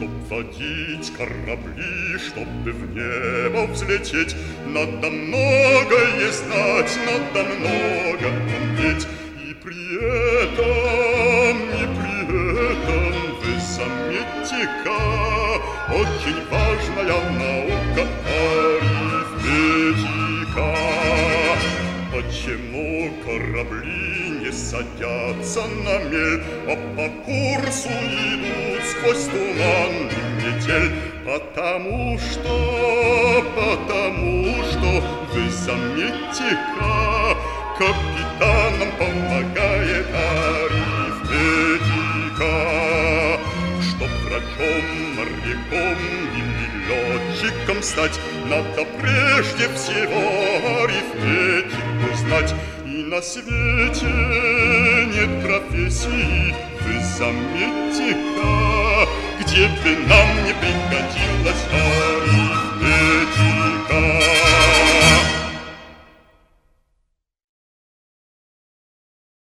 Чтоб водить корабли, чтобы в небо взлететь, надо многое знать, надо много уметь. И при этом вы заметьте-ка, очень важная наука арифметика. Почему корабли не садятся на мель, а по курсу идут сквозь туман и метель? Потому что вы заметьте-ка, капитанам помогает арифметика. Чтоб врачом, моряком или летчиком стать, надо прежде всего арифметику знать. И на свете нет профессии, вы заметьте-ка, где бы нам не пригодилась арифметика.